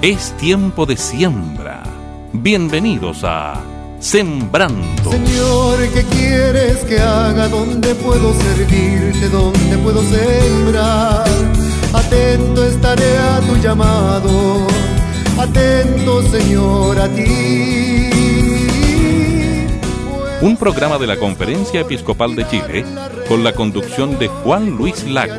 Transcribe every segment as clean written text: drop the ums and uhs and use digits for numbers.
Es tiempo de siembra. Bienvenidos a Sembrando. Señor, ¿qué quieres que haga? ¿Dónde puedo servirte? ¿Dónde puedo sembrar? Atento estaré a tu llamado. Atento, Señor, a ti. Un programa de la Conferencia Episcopal de Chile con la conducción de Juan Luis Lagos.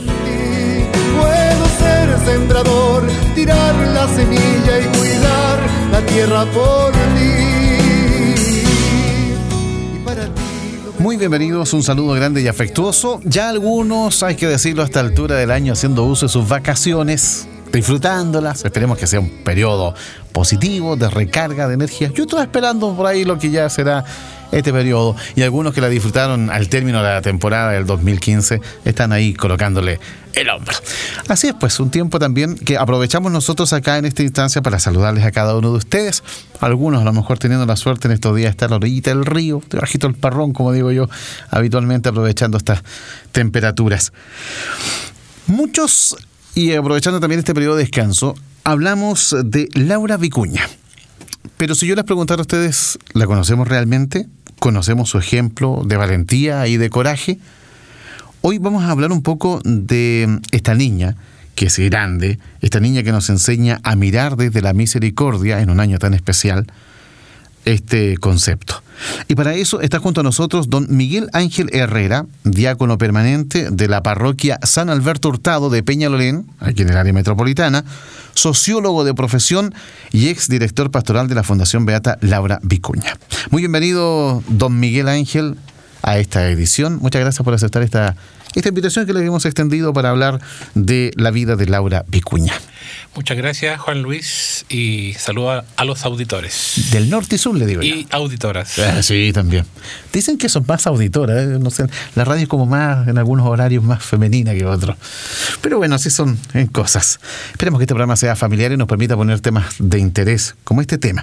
Puedo ser sembrador, tirar la semilla y cuidar la tierra por mí. Y para ti. Muy bienvenidos, un saludo grande y afectuoso. Ya algunos, hay que decirlo, a esta altura del año haciendo uso de sus vacaciones, disfrutándolas. Esperemos que sea un periodo positivo de recarga de energía. Yo estoy esperando por ahí lo que ya será este periodo, y algunos que la disfrutaron al término de la temporada del 2015 están ahí colocándole el hombro. Así es, pues, un tiempo también que aprovechamos nosotros acá en esta instancia para saludarles a cada uno de ustedes. Algunos a lo mejor teniendo la suerte en estos días de estar a la orillita del río, debajito del parrón, como digo yo, habitualmente aprovechando estas temperaturas. Muchos, y aprovechando también este periodo de descanso, hablamos de Laura Vicuña. Pero si yo les preguntara a ustedes, ¿la conocemos realmente? ¿Conocemos su ejemplo de valentía y de coraje? Hoy vamos a hablar un poco de esta niña, que es grande, esta niña que nos enseña a mirar desde la misericordia en un año tan especial este concepto. Y para eso está junto a nosotros don Miguel Ángel Herrera, diácono permanente de la parroquia San Alberto Hurtado de Peñalolén, aquí en el área metropolitana, sociólogo de profesión y exdirector pastoral de la Fundación Beata Laura Vicuña. Muy bienvenido, don Miguel Ángel, a esta edición. Muchas gracias por aceptar esta invitación que le hemos extendido para hablar de la vida de Laura Vicuña. Muchas gracias, Juan Luis, y saludo a los auditores. Del norte y sur, le digo yo. Y auditoras. Sí, también. Dicen que son más auditoras, no sé, la radio es como más, en algunos horarios, más femenina que otros. Pero bueno, así son en cosas. Esperemos que este programa sea familiar y nos permita poner temas de interés, como este tema.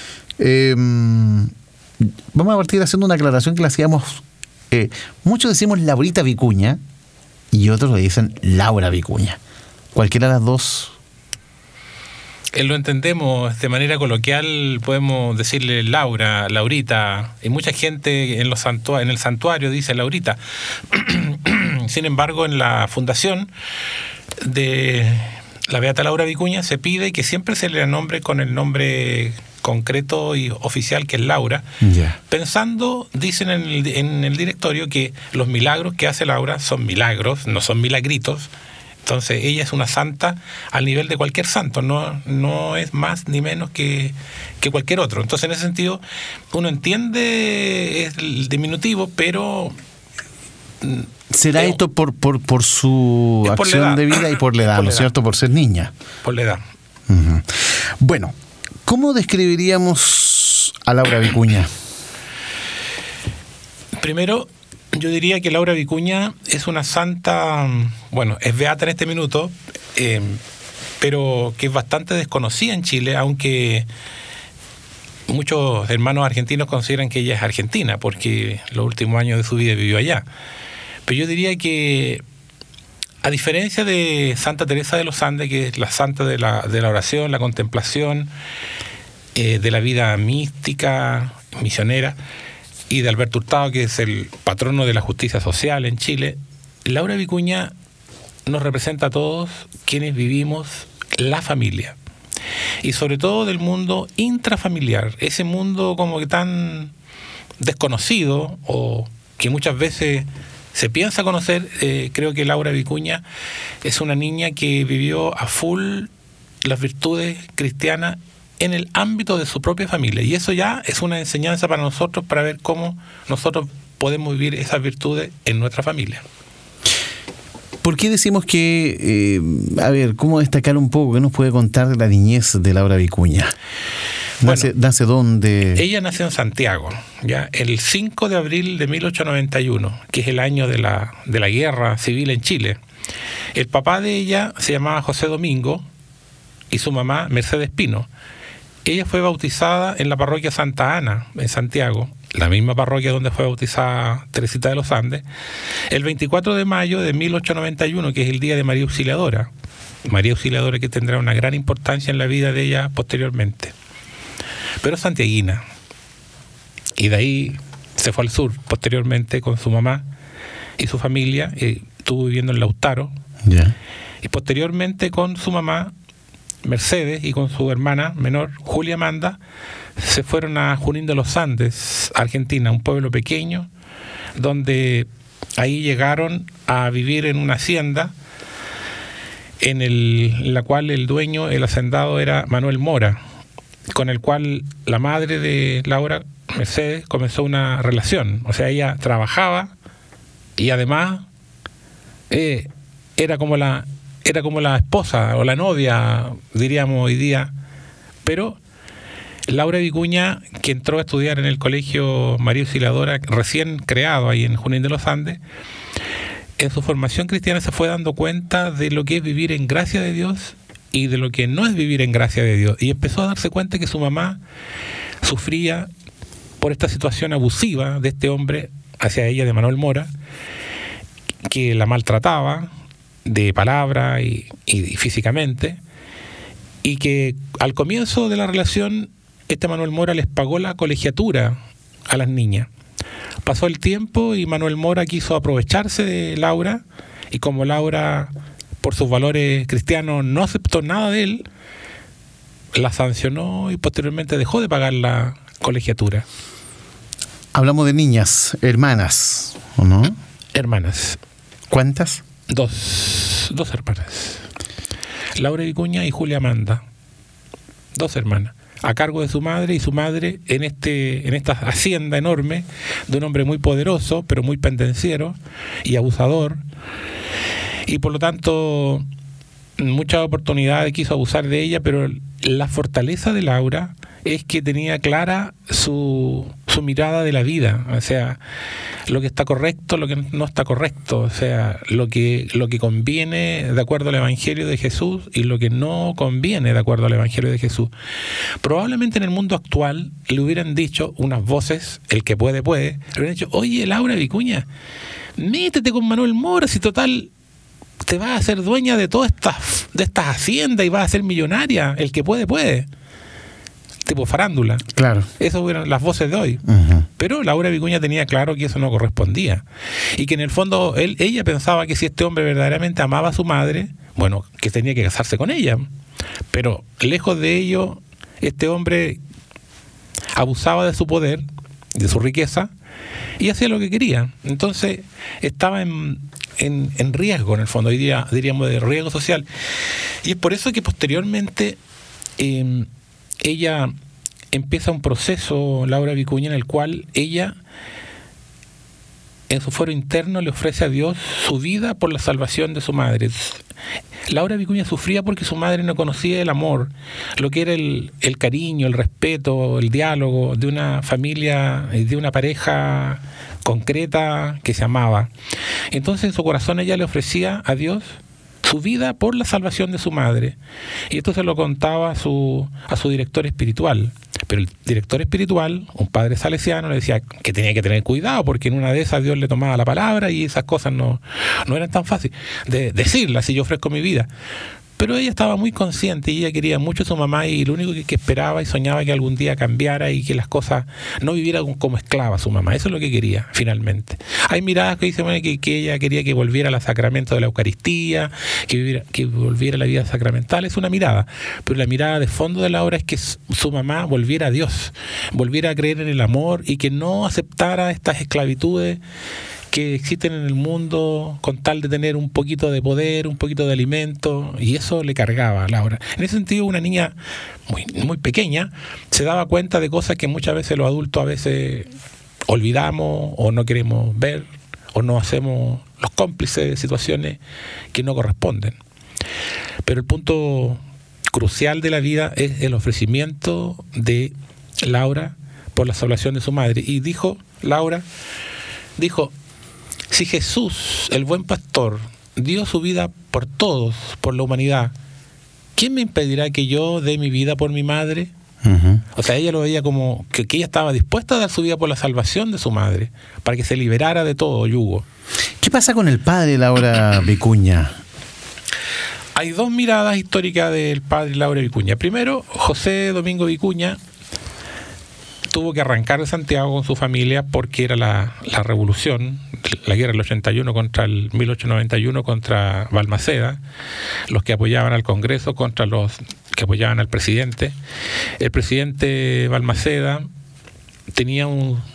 Vamos a partir haciendo una aclaración que le hacíamos. Muchos decimos Laurita Vicuña y otros le dicen Laura Vicuña. Cualquiera de las dos. Lo entendemos de manera coloquial, podemos decirle Laura, Laurita, y mucha gente en el santuario dice Laurita. Sin embargo, en la fundación de la Beata Laura Vicuña se pide que siempre se le nombre con el nombre concreto y oficial, que es Laura, pensando, dicen en el directorio, que los milagros que hace Laura son milagros, no son milagritos. Entonces ella es una santa al nivel de cualquier santo, no es más ni menos que cualquier otro. Entonces, en ese sentido, uno entiende el diminutivo, pero ¿será esto por su acción de vida y por la edad, ¿no es cierto? Por ser niña. Por la edad. Uh-huh. Bueno, ¿cómo describiríamos a Laura Vicuña? Primero, yo diría que Laura Vicuña es una santa, bueno, es beata en este minuto, pero que es bastante desconocida en Chile, aunque muchos hermanos argentinos consideran que ella es argentina, porque los últimos años de su vida vivió allá. Pero yo diría que, a diferencia de Santa Teresa de los Andes, que es la santa de la oración, la contemplación, de la vida mística, misionera, y de Alberto Hurtado, que es el patrono de la justicia social en Chile, Laura Vicuña nos representa a todos quienes vivimos la familia. Y sobre todo del mundo intrafamiliar, ese mundo como que tan desconocido o que muchas veces se piensa conocer. Creo que Laura Vicuña es una niña que vivió a full las virtudes cristianas en el ámbito de su propia familia, y eso ya es una enseñanza para nosotros, para ver cómo nosotros podemos vivir esas virtudes en nuestra familia. ¿Por qué decimos que, cómo destacar un poco, qué nos puede contar de la niñez de Laura Vicuña? ¿Nace dónde? Ella nació en Santiago, ya el 5 de abril de 1891, que es el año de la guerra civil en Chile. El papá de ella se llamaba José Domingo y su mamá Mercedes Pino. Ella fue bautizada en la parroquia Santa Ana, en Santiago, la misma parroquia donde fue bautizada Teresita de los Andes, el 24 de mayo de 1891, que es el día de María Auxiliadora. María Auxiliadora, que tendrá una gran importancia en la vida de ella posteriormente. Pero santiaguina. Y de ahí se fue al sur posteriormente con su mamá y su familia. Estuvo viviendo en Lautaro. Ya. Y posteriormente con su mamá Mercedes y con su hermana menor Julia Amanda se fueron a Junín de los Andes, Argentina, un pueblo pequeño, donde ahí llegaron a vivir en una hacienda en la cual el dueño, el hacendado, era Manuel Mora, con el cual la madre de Laura, Mercedes, comenzó una relación. O sea, ella trabajaba y además era como la esposa o la novia, diríamos hoy día. Pero Laura Vicuña, que entró a estudiar en el colegio María Auxiliadora, recién creado ahí en Junín de los Andes, en su formación cristiana se fue dando cuenta de lo que es vivir en gracia de Dios y de lo que no es vivir en gracia de Dios. Y empezó a darse cuenta que su mamá sufría por esta situación abusiva de este hombre hacia ella, de Manuel Mora, que la maltrataba de palabra y físicamente, y que al comienzo de la relación este Manuel Mora les pagó la colegiatura a las niñas. Pasó el tiempo y Manuel Mora quiso aprovecharse de Laura, y como Laura, por sus valores cristianos, no aceptó nada de él, la sancionó y posteriormente dejó de pagar la colegiatura. Hablamos de niñas, hermanas, ¿o no? Hermanas. ¿Cuántas? Dos hermanas. Laura Vicuña y Julia Amanda. 2 hermanas. A cargo de su madre, y su madre en esta hacienda enorme de un hombre muy poderoso, pero muy pendenciero y abusador. Y por lo tanto, muchas oportunidades quiso abusar de ella, pero la fortaleza de Laura es que tenía clara su mirada de la vida, o sea, lo que está correcto, lo que no está correcto, o sea, lo que conviene de acuerdo al Evangelio de Jesús y lo que no conviene de acuerdo al Evangelio de Jesús. Probablemente en el mundo actual le hubieran dicho unas voces, el que puede, le hubieran dicho: oye, Laura Vicuña, métete con Manuel Mora, si total te vas a hacer dueña de todas estas haciendas y vas a ser millonaria, el que puede. Tipo farándula. Claro. Esas fueron las voces de hoy. Uh-huh. Pero Laura Vicuña tenía claro que eso no correspondía. Y que en el fondo ella pensaba que si este hombre verdaderamente amaba a su madre, bueno, que tenía que casarse con ella. Pero lejos de ello, este hombre abusaba de su poder, de su riqueza, y hacía lo que quería. Entonces estaba en riesgo, en el fondo, hoy día diríamos de riesgo social. Y es por eso que posteriormente ella empieza un proceso, Laura Vicuña, en el cual ella, en su fuero interno, le ofrece a Dios su vida por la salvación de su madre. Laura Vicuña sufría porque su madre no conocía el amor, lo que era el cariño, el respeto, el diálogo de una familia, de una pareja concreta que se amaba. Entonces en su corazón ella le ofrecía a Dios su vida por la salvación de su madre. Y esto se lo contaba a su director espiritual. Pero el director espiritual, un padre salesiano, le decía que tenía que tener cuidado, porque en una de esas Dios le tomaba la palabra y esas cosas no eran tan fáciles de decirlas, si yo ofrezco mi vida. Pero ella estaba muy consciente y ella quería mucho a su mamá, y lo único que esperaba y soñaba que algún día cambiara y que las cosas no vivieran como esclava su mamá. Eso es lo que quería finalmente. Hay miradas que dicen que ella quería que volviera a los sacramentos de la Eucaristía, que volviera a la vida sacramental. Es una mirada, pero la mirada de fondo de la obra es que su mamá volviera a Dios, volviera a creer en el amor y que no aceptara estas esclavitudes que existen en el mundo con tal de tener un poquito de poder, un poquito de alimento, y eso le cargaba a Laura. En ese sentido, una niña muy, muy pequeña se daba cuenta de cosas que muchas veces los adultos a veces olvidamos o no queremos ver, o no hacemos los cómplices de situaciones que no corresponden. Pero el punto crucial de la vida es el ofrecimiento de Laura por la salvación de su madre. Y Laura dijo: si Jesús, el buen pastor, dio su vida por todos, por la humanidad, ¿quién me impedirá que yo dé mi vida por mi madre? Uh-huh. O sea, ella lo veía como que ella estaba dispuesta a dar su vida por la salvación de su madre, para que se liberara de todo yugo. ¿Qué pasa con el padre Laura Vicuña? Hay dos miradas históricas del padre Laura Vicuña. Primero, José Domingo Vicuña tuvo que arrancar de Santiago con su familia porque era la revolución, la guerra del 81 contra el 1891 contra Balmaceda, los que apoyaban al Congreso contra los que apoyaban al presidente. El presidente Balmaceda tenía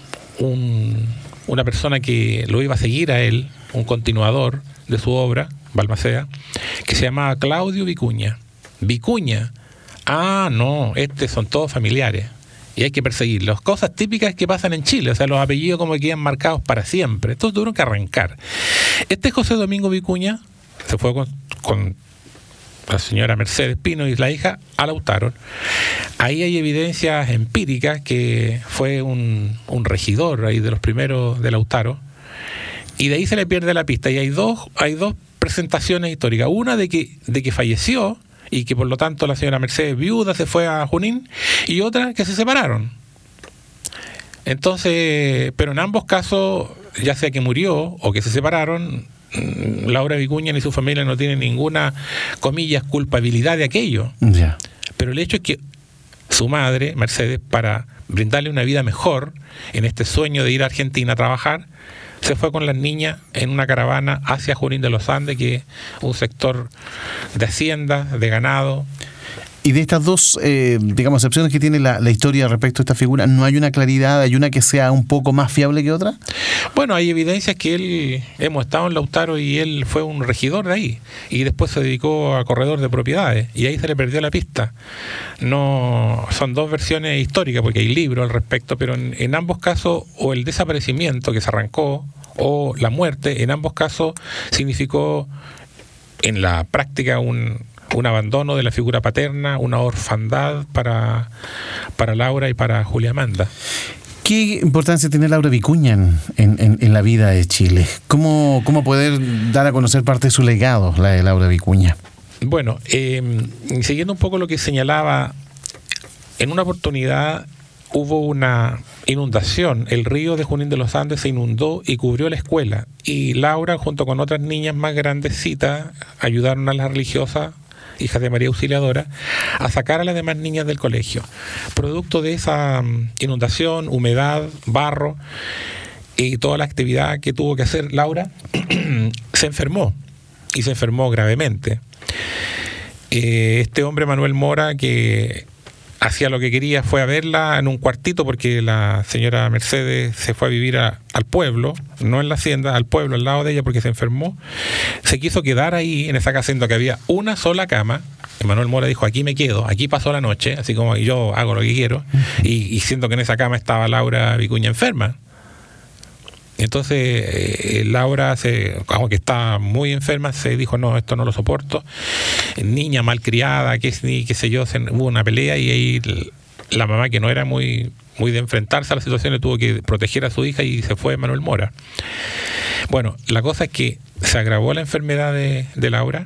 una persona que lo iba a seguir a él, un continuador de su obra, Balmaceda, que se llamaba Claudio Vicuña. Vicuña, no, son todos familiares y hay que perseguirlos. Cosas típicas que pasan en Chile, o sea, los apellidos como que quedan marcados para siempre. Entonces tuvieron que arrancar. José Domingo Vicuña se fue con la señora Mercedes Pino y la hija a Lautaro. Ahí hay evidencias empíricas que fue un regidor ahí de los primeros de Lautaro, y de ahí se le pierde la pista. Y hay dos presentaciones históricas. Una de que falleció y que por lo tanto la señora Mercedes viuda se fue a Junín, y otra que se separaron. Entonces, pero en ambos casos, ya sea que murió o que se separaron, Laura Vicuña ni su familia no tienen ninguna, comillas, culpabilidad de aquello. Yeah. Pero el hecho es que su madre, Mercedes, para brindarle una vida mejor en este sueño de ir a Argentina a trabajar, se fue con las niñas en una caravana hacia Junín de los Andes, que es un sector de hacienda, de ganado. Y de estas dos, opciones que tiene la historia respecto a esta figura, ¿no hay una claridad, hay una que sea un poco más fiable que otra? Bueno, hay evidencias que hemos estado en Lautaro y él fue un regidor de ahí, y después se dedicó a corredor de propiedades, y ahí se le perdió la pista. No, son dos versiones históricas, porque hay libros al respecto, pero en ambos casos, o el desaparecimiento que se arrancó, o la muerte, en ambos casos significó en la práctica un abandono de la figura paterna, una orfandad para Laura y para Julia Amanda. ¿Qué importancia tiene Laura Vicuña en la vida de Chile? ¿Cómo poder dar a conocer parte de su legado, la de Laura Vicuña? Bueno, siguiendo un poco lo que señalaba, en una oportunidad hubo una inundación, el río de Junín de los Andes se inundó y cubrió la escuela, y Laura, junto con otras niñas más grandecitas, ayudaron a las religiosas, hijas de María Auxiliadora, a sacar a las demás niñas del colegio. Producto de esa inundación, humedad, barro y toda la actividad que tuvo que hacer Laura, se enfermó, y se enfermó gravemente. Este hombre, Manuel Mora, que hacía lo que quería, fue a verla en un cuartito, porque la señora Mercedes se fue a vivir al pueblo, no en la hacienda, al pueblo, al lado de ella, porque se enfermó. Se quiso quedar ahí en esa casa, siendo que había una sola cama. Y Manuel Mora dijo: aquí me quedo, aquí pasó la noche, así como yo hago lo que quiero, y siendo que en esa cama estaba Laura Vicuña enferma. Entonces Laura, aunque estaba muy enferma, se dijo: no, esto no lo soporto. Niña malcriada, qué sé yo, hubo una pelea, y ahí la mamá, que no era muy de enfrentarse a la situación, le tuvo que proteger a su hija, y se fue Manuel Mora. Bueno, la cosa es que se agravó la enfermedad de Laura,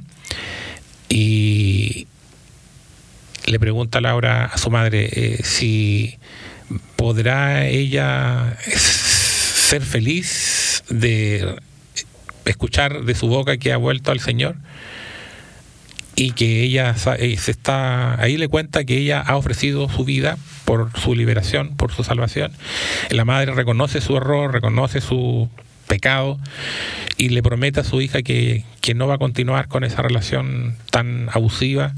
y le pregunta a Laura a su madre si podrá ella ser feliz de escuchar de su boca que ha vuelto al Señor, y que ella ahí le cuenta que ella ha ofrecido su vida por su liberación, por su salvación. La madre reconoce su error, reconoce su pecado, y le promete a su hija que no va a continuar con esa relación tan abusiva.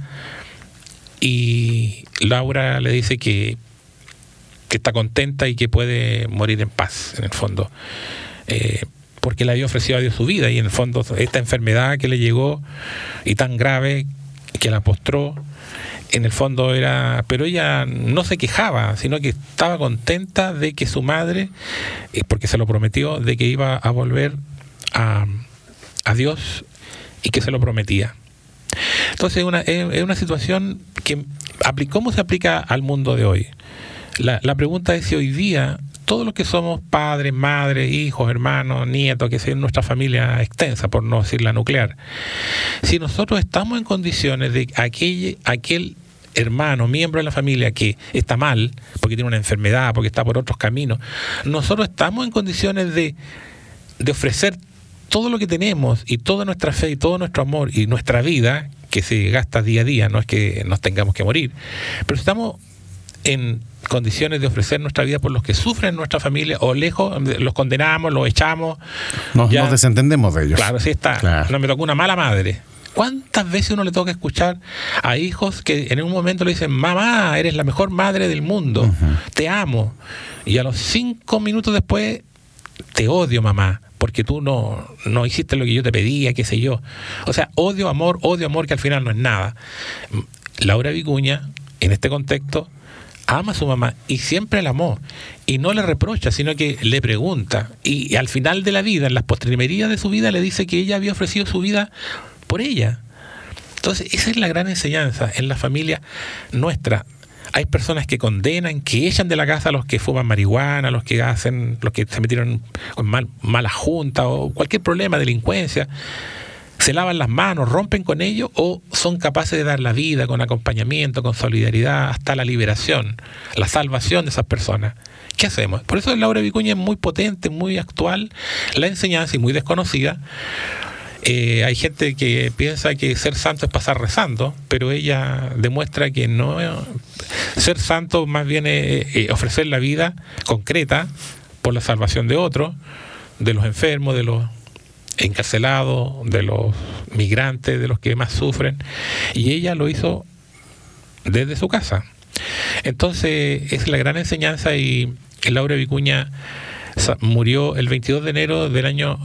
Y Laura le dice que está contenta y que puede morir en paz, en el fondo, porque le había ofrecido a Dios su vida, y en el fondo esta enfermedad que le llegó, y tan grave, que la postró, en el fondo pero ella no se quejaba, sino que estaba contenta de que su madre, porque se lo prometió, de que iba a volver a Dios, y que se lo prometía. Entonces es una situación que ¿cómo se aplica al mundo de hoy? La pregunta es si hoy día todos los que somos padres, madres, hijos, hermanos, nietos, que es nuestra familia extensa, por no decir la nuclear, si nosotros estamos en condiciones de aquel hermano, miembro de la familia que está mal, porque tiene una enfermedad, porque está por otros caminos, nosotros estamos en condiciones de ofrecer todo lo que tenemos, y toda nuestra fe, y todo nuestro amor, y nuestra vida, que se gasta día a día, no es que nos tengamos que morir, pero estamos en condiciones de ofrecer nuestra vida por los que sufren en nuestra familia, o lejos, los condenamos, los echamos. Nos desentendemos de ellos. Claro, sí está. Claro. No me tocó una mala madre. ¿Cuántas veces uno le toca escuchar a hijos que en un momento le dicen: mamá, eres la mejor madre del mundo, te amo, y a los 5 minutos después: te odio, mamá, porque tú no hiciste lo que yo te pedía, qué sé yo? O sea, odio, amor, que al final no es nada. Laura Vicuña, en este contexto, ama a su mamá y siempre la amó, y no le reprocha, sino que le pregunta, y al final de la vida, en las postrimerías de su vida, le dice que ella había ofrecido su vida por ella. Entonces, esa es la gran enseñanza en la familia nuestra. Hay personas que condenan, que echan de la casa a los que fuman marihuana, los que se metieron en mala junta o cualquier problema, delincuencia. Se lavan las manos, rompen con ello, o son capaces de dar la vida con acompañamiento, con solidaridad, hasta la liberación, la salvación de esas personas. ¿Qué hacemos? Por eso Laura Vicuña es muy potente, muy actual, la enseñanza, y muy desconocida. Hay gente que piensa que ser santo es pasar rezando, pero ella demuestra que no. Ser santo más bien es ofrecer la vida concreta por la salvación de otros, de los enfermos, de los encarcelados, de los migrantes, de los que más sufren, y ella lo hizo desde su casa. Entonces es la gran enseñanza. Y Laura Vicuña murió el 22 de enero del año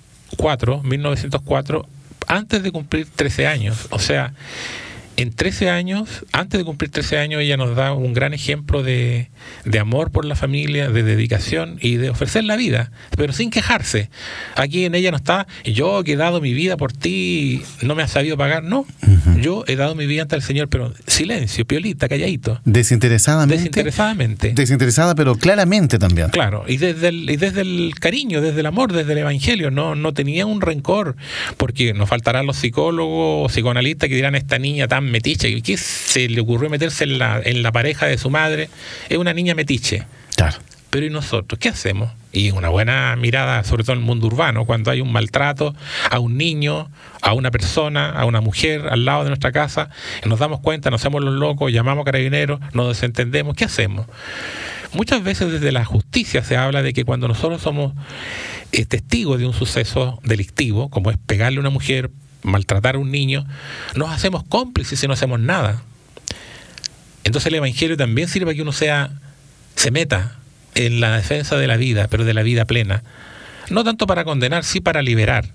1904, antes de cumplir 13 años. O sea, en 13 años, antes de cumplir 13 años, ella nos da un gran ejemplo de amor por la familia, de dedicación y de ofrecer la vida, pero sin quejarse. Aquí en ella no está: yo que he dado mi vida por ti, no me has sabido pagar. No, yo he dado mi vida ante el Señor, pero silencio, piolita, calladito. Desinteresadamente. Desinteresada, pero claramente también. Claro, y desde el cariño, desde el amor, desde el Evangelio. No tenía un rencor, porque nos faltarán los psicólogos o psicoanalistas que dirán: esta niña tan metiche, ¿qué se le ocurrió meterse en la pareja de su madre? Es una niña metiche. Claro. Pero ¿y nosotros qué hacemos? Y una buena mirada, sobre todo en el mundo urbano, cuando hay un maltrato a un niño, a una persona, a una mujer al lado de nuestra casa, y nos damos cuenta, nos hacemos los locos, llamamos a carabineros, nos desentendemos, ¿qué hacemos? Muchas veces desde la justicia se habla de que cuando nosotros somos testigos de un suceso delictivo, como es pegarle a una mujer, maltratar a un niño, nos hacemos cómplices y no hacemos nada. Entonces el Evangelio también sirve para que uno se meta en la defensa de la vida, pero de la vida plena. No tanto para condenar, sí para liberar.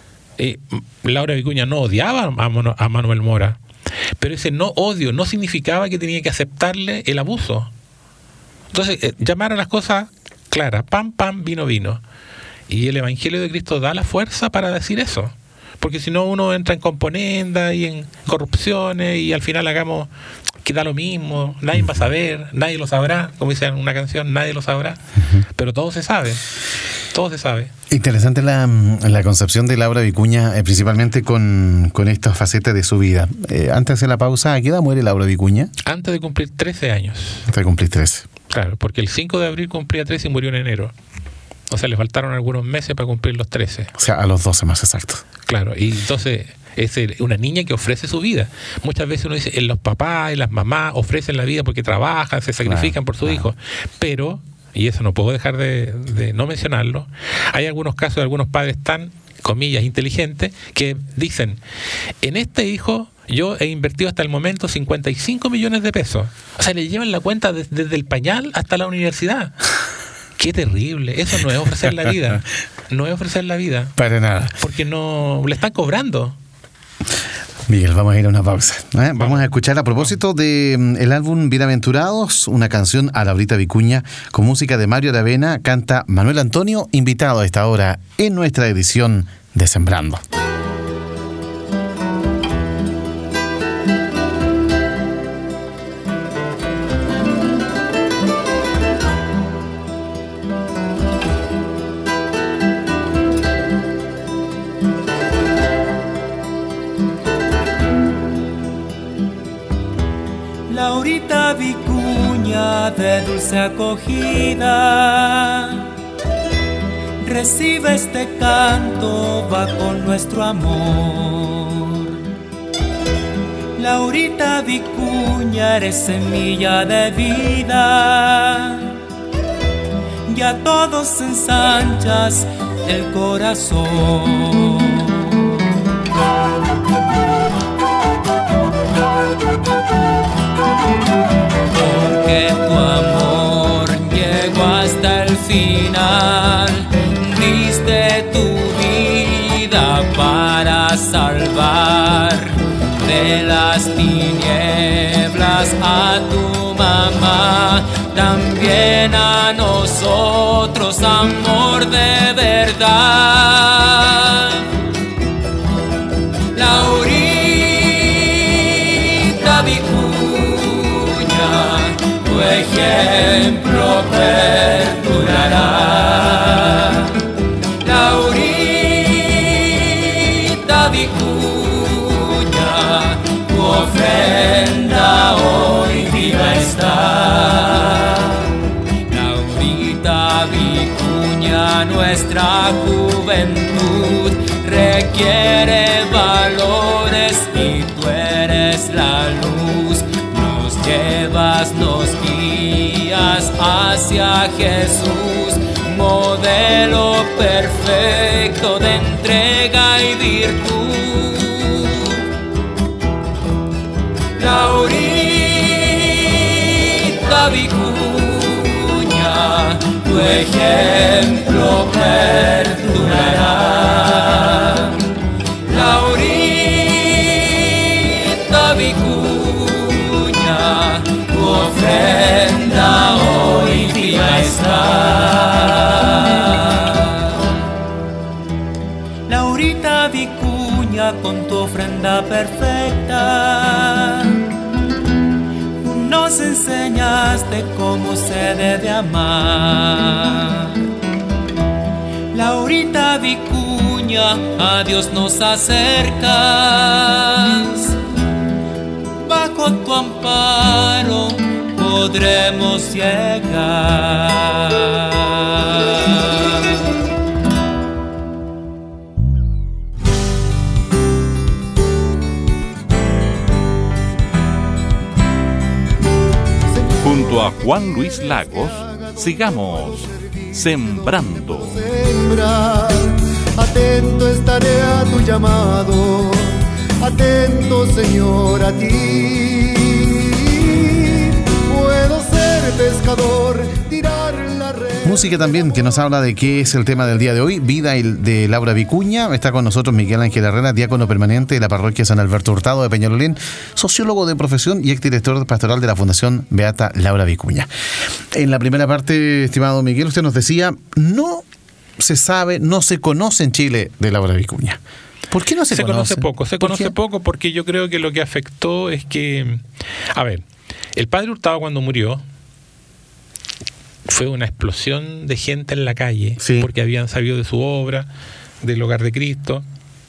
Laura Vicuña no odiaba a Manuel Mora, pero ese no odio no significaba que tenía que aceptarle el abuso. Entonces, llamar a las cosas claras: pan, pan, vino, vino. Y el Evangelio de Cristo da la fuerza para decir eso. Porque si no, uno entra en componenda y en corrupciones, y al final que da lo mismo, nadie va a saber, nadie lo sabrá, como dice en una canción, nadie lo sabrá, pero todo se sabe. Interesante la concepción de Laura Vicuña, principalmente con esta faceta de su vida. Antes de hacer la pausa, ¿a qué edad muere Laura Vicuña? Antes de cumplir 13 años. Antes de cumplir 13. Claro, porque el 5 de abril cumplía 13 y murió en enero. O sea, le faltaron algunos meses para cumplir los 13. O sea, a los 12 más exacto. Claro, y entonces es una niña que ofrece su vida. Muchas veces uno dice: los papás y las mamás ofrecen la vida porque trabajan, se sacrifican por sus hijos. Pero, y eso no puedo dejar de no mencionarlo, hay algunos casos de algunos padres tan, comillas, inteligentes, que dicen: en este hijo yo he invertido hasta el momento 55 millones de pesos. O sea, le llevan la cuenta desde el pañal hasta la universidad. ¡Qué terrible! Eso no es ofrecer la vida. No es ofrecer la vida. Para nada. Porque no le están cobrando. Miguel, vamos a ir a una pausa. Vamos a escuchar, a propósito del álbum Bienaventurados, una canción a Laurita Vicuña con música de Mario Aravena. Canta Manuel Antonio, invitado a esta hora en nuestra edición de Sembrando. Laurita Vicuña, de dulce acogida, recibe este canto, va con nuestro amor. Laurita Vicuña, eres semilla de vida, y a todos ensanchas el corazón. Porque tu amor llegó hasta el final, diste tu vida para salvar de las tinieblas a tu mamá, también a nosotros, amor de verdad. Laurita Vicuña, tu ejemplo perdurará. Laurita Vicuña, tu ofrenda hoy viva está. Laurita Vicuña, nuestra juventud requiere valores y tú eres la luz. Nos llevas, nos guías hacia Jesús, modelo perfecto de entrega y virtud. Laurita Vicuña, tu ejemplo perdurará. Laurita Vicuña, tu ofrenda hoy viva está. Laurita Vicuña, con tu ofrenda perfecta, nos enseñaste cómo se debe amar. Laurita Vicuña, a Dios nos acercas, bajo tu amparo podremos llegar. Junto a Juan Luis Lagos, sigamos sembrando. Sembrar, atento estaré a tu llamado, atento Señor a ti. Puedo ser pescador, tirar la red. Música también que nos habla de qué es el tema del día de hoy, vida de Laura Vicuña. Está con nosotros Miguel Ángel Herrera, diácono permanente de la parroquia San Alberto Hurtado de Peñalolén, sociólogo de profesión y exdirector pastoral de la Fundación Beata Laura Vicuña. En la primera parte, estimado Miguel, usted nos decía, no se sabe, no se conoce en Chile de Laura Vicuña. ¿Por qué no se conoce? Se conoce poco porque yo creo que lo que afectó es que, a ver, el padre Hurtado cuando murió, fue una explosión de gente en la calle, sí, porque habían sabido de su obra, del Hogar de Cristo.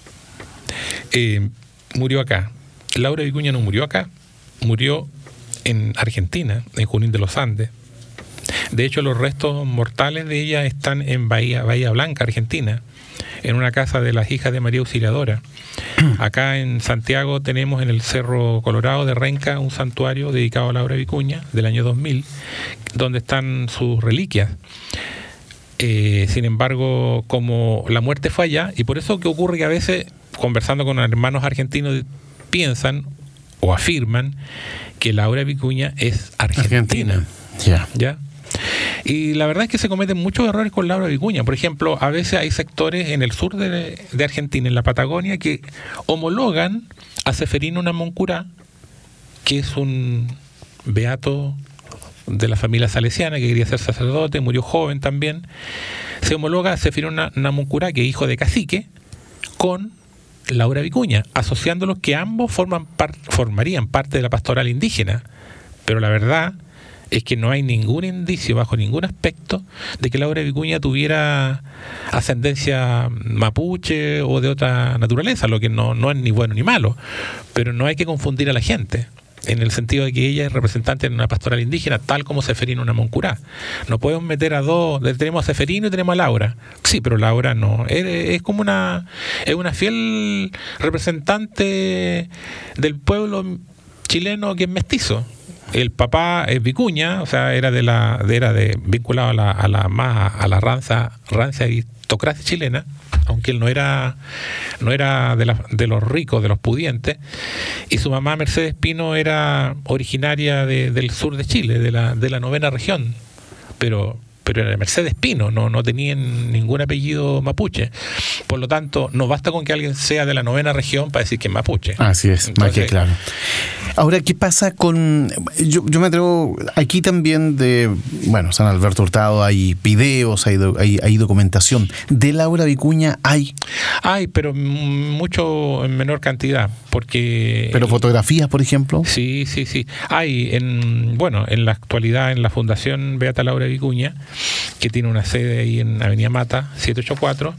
Murió acá. Laura Vicuña no murió acá, murió en Argentina, en Junín de los Andes. De hecho, los restos mortales de ella están en Bahía Blanca, Argentina, en una casa de las hijas de María Auxiliadora. Acá en Santiago tenemos en el Cerro Colorado de Renca un santuario dedicado a Laura Vicuña del año 2000, donde están sus reliquias. Sin embargo, como la muerte fue allá, y por eso que ocurre que a veces, conversando con hermanos argentinos, piensan o afirman que Laura Vicuña es argentina. ¿Ya? Y la verdad es que se cometen muchos errores con Laura Vicuña. Por ejemplo, a veces hay sectores en el sur de Argentina, en la Patagonia, que homologan a Seferino Namuncurá, que es un beato de la familia salesiana que quería ser sacerdote, murió joven también. Se homologa a Seferino Namuncurá, que es hijo de cacique, con Laura Vicuña, asociándolos que ambos formarían parte de la pastoral indígena. Pero la verdad es que no hay ningún indicio bajo ningún aspecto de que Laura Vicuña tuviera ascendencia mapuche o de otra naturaleza, lo que no es ni bueno ni malo, pero no hay que confundir a la gente. en el sentido de que ella es representante de una pastoral indígena, tal como Seferino Namoncurá. No podemos meter a dos, tenemos a Seferino y tenemos a Laura. Sí, pero Laura no, es como una fiel representante del pueblo chileno que es mestizo. El papá es Vicuña, o sea, era vinculado a la rancia aristocracia chilena, aunque él no era de los ricos, de los pudientes, y su mamá Mercedes Pino era originaria del sur de Chile, de la 9ª región, pero era Mercedes Pino, no tenían ningún apellido mapuche. Por lo tanto, no basta con que alguien sea de la 9ª región para decir que es mapuche. Así es, más que claro. Ahora, ¿qué pasa con...? Yo me atrevo... Aquí también San Alberto Hurtado hay videos, hay documentación. ¿De Laura Vicuña hay? Hay, pero mucho en menor cantidad, porque... ¿Pero fotografías, por ejemplo? Sí. Hay, en la actualidad, en la Fundación Beata Laura Vicuña, que tiene una sede ahí en Avenida Mata, 784,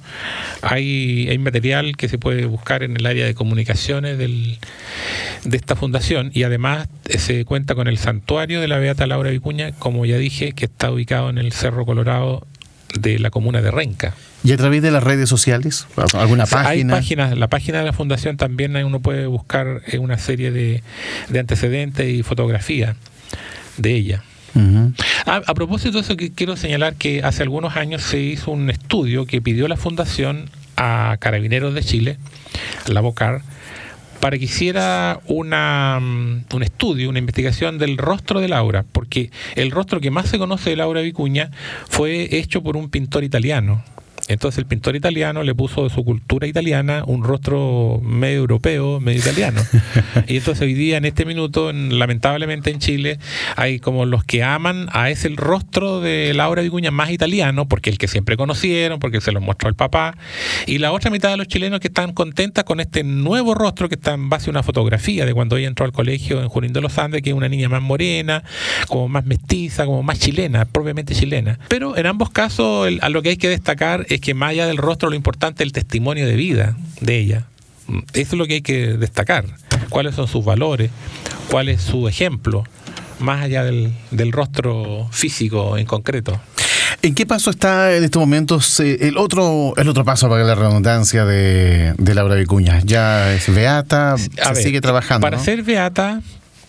hay material que se puede buscar en el área de comunicaciones de esta fundación, y además se cuenta con el santuario de la Beata Laura Vicuña, como ya dije, que está ubicado en el Cerro Colorado de la comuna de Renca. ¿Y a través de las redes sociales? ¿Alguna página? Hay páginas, la página de la fundación también uno puede buscar una serie de antecedentes y fotografías de ella. Uh-huh. A propósito de eso, quiero señalar que hace algunos años se hizo un estudio que pidió la fundación a Carabineros de Chile, la BOCAR, para que hiciera un estudio, una investigación del rostro de Laura, porque el rostro que más se conoce de Laura Vicuña fue hecho por un pintor italiano. Entonces el pintor italiano le puso de su cultura italiana un rostro medio europeo, medio italiano. Y entonces hoy día, en este minuto, lamentablemente en Chile, hay como los que aman a ese el rostro de Laura Vicuña más italiano, porque el que siempre conocieron, porque se lo mostró el papá, y la otra mitad de los chilenos que están contentas con este nuevo rostro que está en base a una fotografía de cuando ella entró al colegio en Junín de los Andes, que es una niña más morena, como más mestiza, como más chilena, propiamente chilena. Pero en ambos casos, a lo que hay que destacar es que más allá del rostro, lo importante es el testimonio de vida de ella. Eso es lo que hay que destacar. ¿Cuáles son sus valores? ¿Cuál es su ejemplo? Más allá del rostro físico en concreto. ¿En qué paso está en estos momentos el otro paso, para la redundancia, de Laura Vicuña? ¿Ya es beata? Sigue trabajando? Para ser beata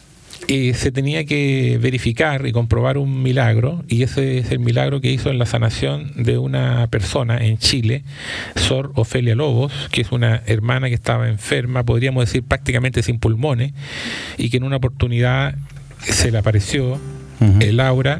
se tenía que verificar y comprobar un milagro, y ese es el milagro que hizo en la sanación de una persona en Chile, Sor Ofelia Lobos, que es una hermana que estaba enferma, podríamos decir prácticamente sin pulmones, y que en una oportunidad se le apareció Laura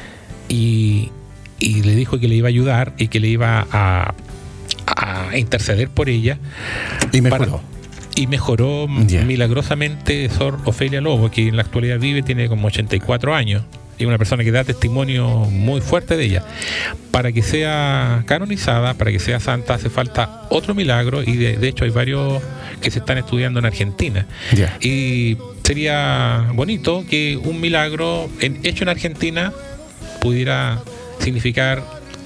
y le dijo que le iba a ayudar y que le iba a interceder por ella. Y mejoró. Y mejoró milagrosamente Sor Ofelia Lobo, que en la actualidad tiene como 84 años, y una persona que da testimonio muy fuerte de ella. Para que sea canonizada, para que sea santa, hace falta otro milagro, y de hecho hay varios que se están estudiando en Argentina. Y sería bonito que un milagro hecho en Argentina pudiera significar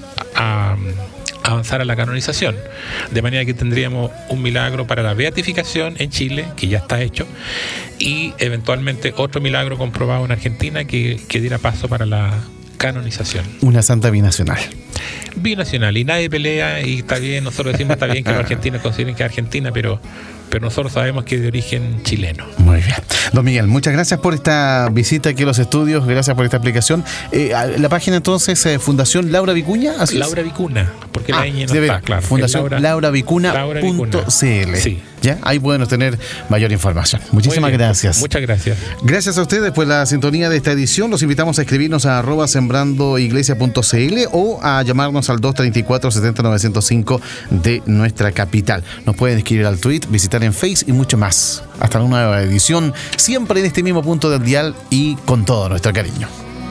avanzar a la canonización, de manera que tendríamos un milagro para la beatificación en Chile, que ya está hecho, y eventualmente otro milagro comprobado en Argentina que diera paso para la canonización. Una santa binacional. Binacional, y nadie pelea, y está bien, nosotros decimos está bien que los argentinos consideren que es Argentina, pero nosotros sabemos que es de origen chileno. Muy bien. Don Miguel, muchas gracias por esta visita aquí a los estudios, gracias por esta explicación. La página entonces, Fundación Laura Vicuña, ¿así Laura es? Vicuna, porque la ñ no está, claro. Fundación lauravicuna.cl. Sí. ¿Ya? Ahí pueden obtener mayor información. Muchísimas gracias. Muchas gracias. Gracias a ustedes por la sintonía de esta edición. Los invitamos a escribirnos a @sembrandoiglesia.cl o a llamarnos al 234-70-905 de nuestra capital. Nos pueden escribir al tweet, visitar en Face y mucho más. Hasta una nueva edición, siempre en este mismo punto del dial y con todo nuestro cariño.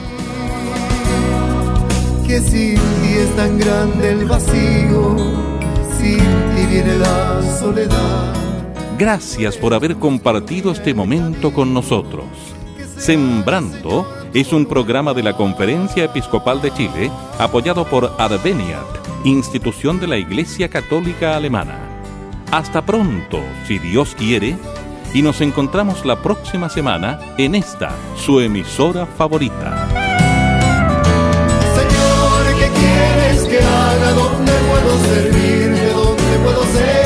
Que sin ti es tan grande el vacío, sin ti viene la soledad. Gracias por haber compartido este momento con nosotros. Sembrando es un programa de la Conferencia Episcopal de Chile, apoyado por Adveniat, institución de la Iglesia Católica Alemana. Hasta pronto, si Dios quiere, y nos encontramos la próxima semana en esta, su emisora favorita. Señor, ¿qué quieres que haga? ¿Dónde puedo servirte? ¿Dónde puedo ser?